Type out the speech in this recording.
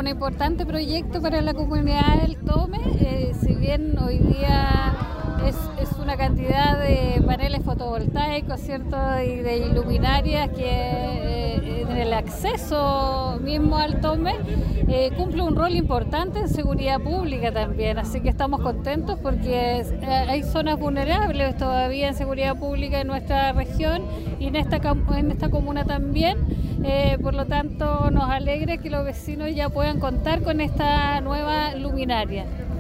un importante proyecto para la comunidad del Tome, si bien hoy día es una cantidad de paneles fotovoltaicos, ¿cierto? Y de luminarias que en el acceso mismo al Tome cumple un rol importante en seguridad pública también, así que estamos contentos porque hay zonas vulnerables todavía en seguridad pública en nuestra región y en esta comuna también. Por lo tanto, nos alegra que los vecinos ya puedan contar con esta nueva luminaria.